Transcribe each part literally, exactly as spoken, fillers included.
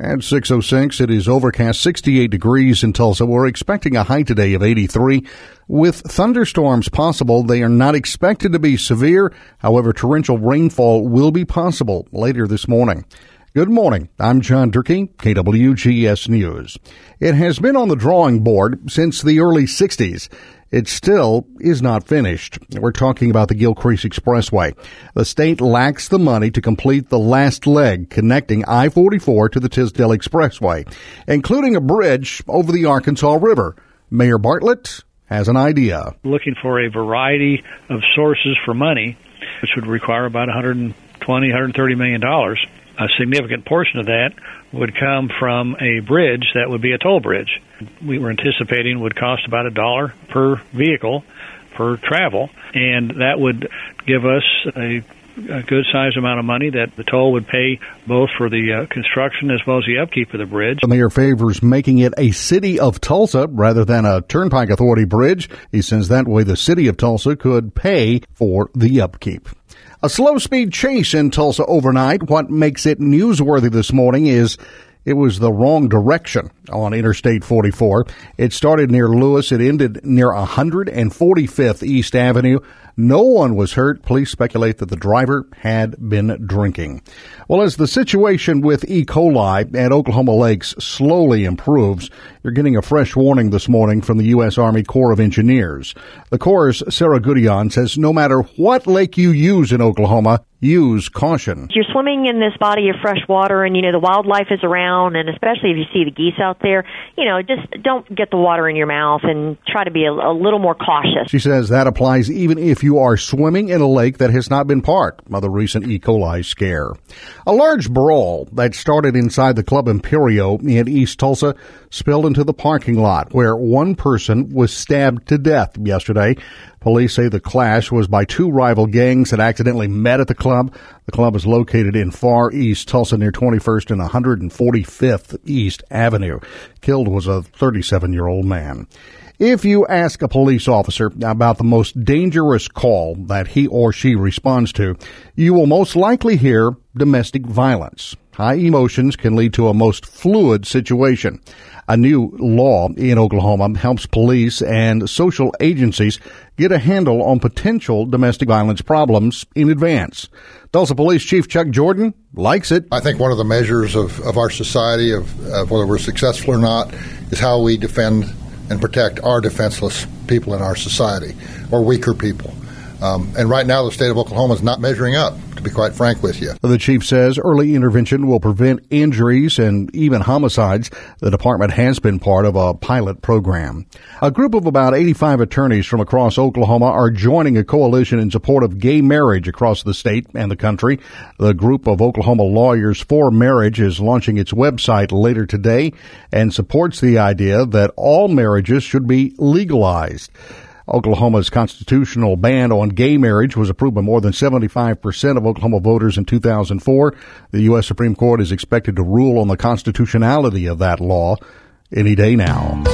At six oh six, it is overcast, sixty-eight degrees in Tulsa. We're expecting a high today of eighty-three. With thunderstorms possible, they are not expected to be severe. However, torrential rainfall will be possible later this morning. Good morning. I'm John Durkee, K W G S News. It has been on the drawing board since the early sixties. It still is not finished. We're talking about the Gilcrease Expressway. The state lacks the money to complete the last leg connecting I forty-four to the Tisdale Expressway, including a bridge over the Arkansas River. Mayor Bartlett has an idea. Looking for a variety of sources for money, which would require about one hundred twenty, one hundred thirty million dollars. A significant portion of that would come from a bridge that would be a toll bridge. We were anticipating would cost about a dollar per vehicle per travel, and that would give us a, a good sized amount of money that the toll would pay both for the uh, construction as well as the upkeep of the bridge. The mayor favors making it a City of Tulsa rather than a Turnpike Authority bridge. He says that way the City of Tulsa could pay for the upkeep. A slow-speed chase in Tulsa overnight. What makes it newsworthy this morning is it was the wrong direction on Interstate forty-four. It started near Lewis. It ended near one hundred forty-fifth East Avenue. No one was hurt. Police speculate that the driver had been drinking. Well, as the situation with E. coli at Oklahoma Lakes slowly improves, you're getting a fresh warning this morning from the U S. Army Corps of Engineers. The Corps' Sarah Goodion says no matter what lake you use in Oklahoma, use caution. You're swimming in this body of fresh water and, you know, the wildlife is around, and especially if you see the geese out there, you know, just don't get the water in your mouth and try to be a, a little more cautious. She says that applies even if you are swimming in a lake that has not been part of the recent E. coli scare. A large brawl that started inside the Club Imperio in East Tulsa spilled into the parking lot where one person was stabbed to death yesterday. Police say the clash was by two rival gangs that accidentally met at the club. The club is located in far East Tulsa near twenty-first and one hundred forty-fifth East Avenue. Killed was a thirty-seven-year-old man. If you ask a police officer about the most dangerous call that he or she responds to, you will most likely hear domestic violence. High emotions can lead to a most fluid situation. A new law in Oklahoma helps police and social agencies get a handle on potential domestic violence problems in advance. Tulsa Police Chief Chuck Jordan likes it. I think one of the measures of, of our society, of, of whether we're successful or not, is how we defend and protect our defenseless people in our society, or weaker people. Um, and right now, the state of Oklahoma is not measuring up, to be quite frank with you. The chief says early intervention will prevent injuries and even homicides. The department has been part of a pilot program. A group of about eighty-five attorneys from across Oklahoma are joining a coalition in support of gay marriage across the state and the country. The group of Oklahoma Lawyers for Marriage is launching its website later today and supports the idea that all marriages should be legalized. Oklahoma's constitutional ban on gay marriage was approved by more than seventy-five percent of Oklahoma voters in two thousand four. The U S. Supreme Court is expected to rule on the constitutionality of that law any day now.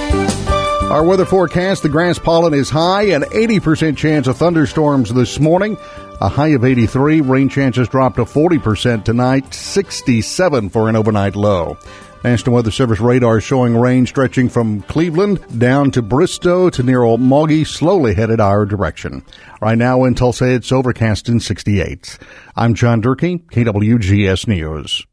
Our weather forecast, the grass pollen is high, an eighty percent chance of thunderstorms this morning. A high of eighty-three, rain chances drop to forty percent tonight, sixty-seven for an overnight low. National Weather Service radar showing rain stretching from Cleveland down to Bristow to near Okmulgee, slowly headed our direction. Right now in Tulsa, it's overcast and sixty-eight. I'm John Durkee, K W G S News.